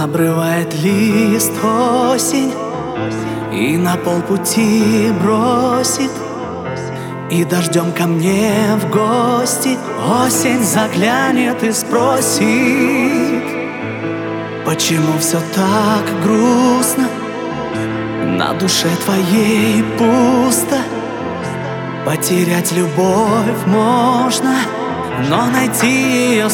Обрывает лист осень и на полпути бросит, и дождем ко мне в гости осень заглянет и спросит: почему все так грустно, на душе твоей пусто? Потерять любовь можно, но найти ее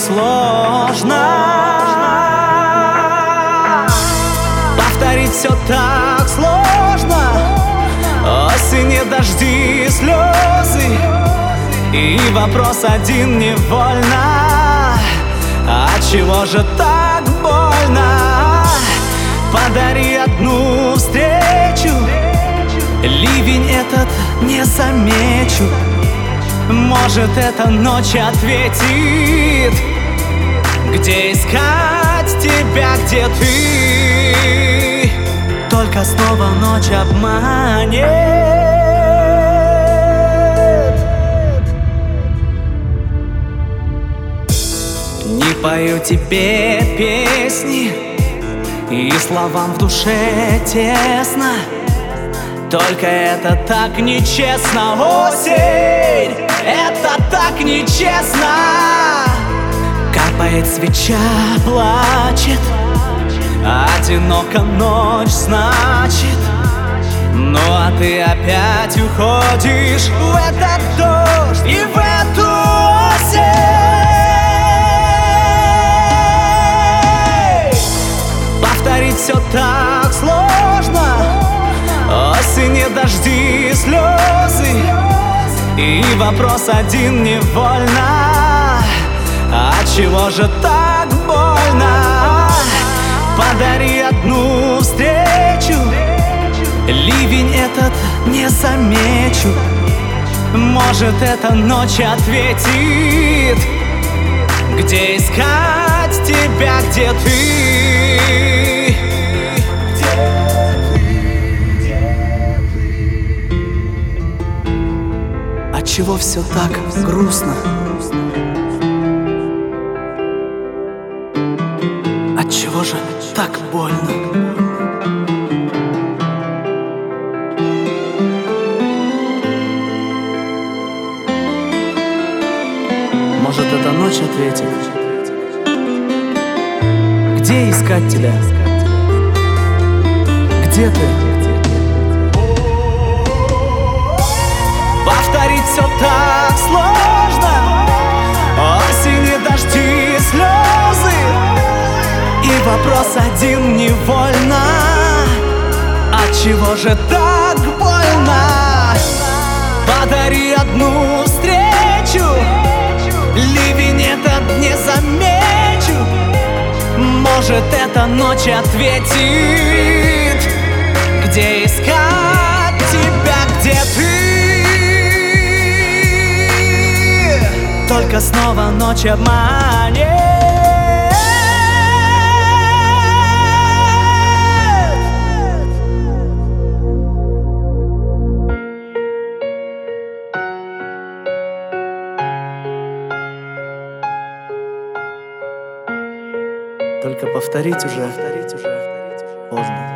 сложно. Повторить все так сложно: осень, дожди, слезы. И вопрос один невольно: отчего же так больно? Подари одну встречу, ливень этот не замечу. Может, эта ночь ответит, где искать тебя, где ты. Только снова ночь обманет. Не пою тебе песни, и словам в душе тесно. Только это так нечестно, осень, это так нечестно. Капает свеча, плачет, одинока ночь, значит. Ну а ты опять уходишь в этот дождь и в эту осень. Повторить все так сложно: осень, дожди, слезы. И вопрос один невольно: отчего же так больно? Подари одну встречу, ливень этот не замечу. Может, эта ночь ответит, где искать тебя, где ты. Отчего все так грустно? Отчего же так больно? Может, эта ночь ответит, где искать тебя? Где ты? Повторить все так сложно: осень, дожди, слезы. И вопрос один невольно: отчего же так больно? Подари одну встречу, ливень этот не замечу. Может, эта ночь ответит, где искать тебя, где ты. Только снова ночь обманет. Только повторить уже поздно.